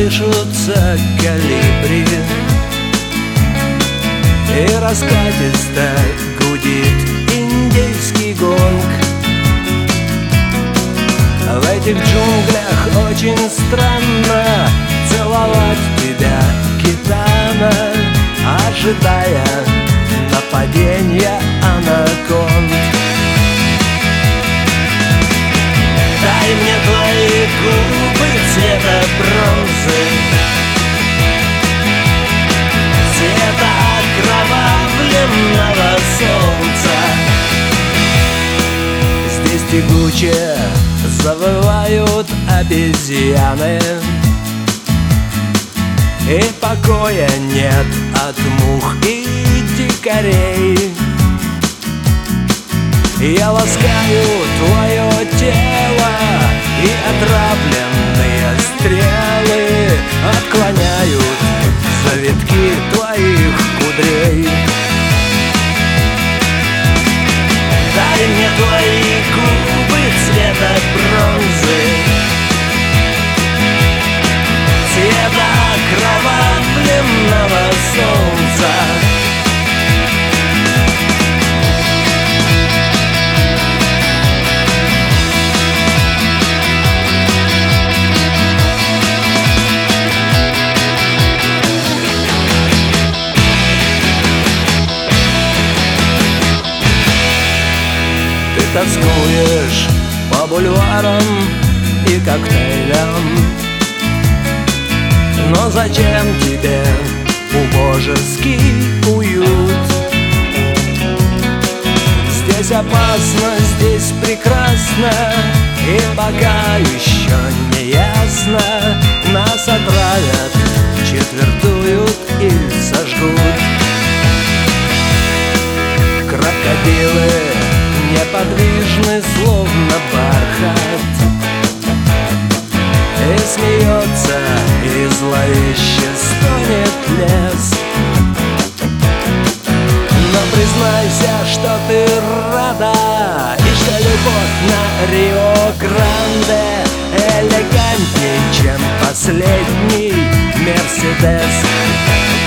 колышутся калибри, и раскатисто гудит индейский гонг. В этих джунглях очень странно целовать тебя, гитана, ожидая нападения анаконд. Дай мне твои губы цвета бронзы, цвета окровавленного солнца. Здесь тягуче завывают обезьяны, и покоя нет от мух и дикарей. Я ласкаю твое тело, и отравленные стрелы отклоняют завитки твоих кудрей. Дай мне твои губы цвета бронзы, цвета окровавленного солнца. Ты тоскуешь по бульварам и коктейлям, но зачем тебе убожеский уют? Здесь опасно, здесь прекрасно, и пока еще не ясно, нас отравят, четвертуют и сожгут. Крокодилы неподвижны, словно бархат, и смеется, и зловеще стонет лес. Но признайся, что ты рада, и что любовь на Рио-Гранде элегантней, чем последний Мерседес.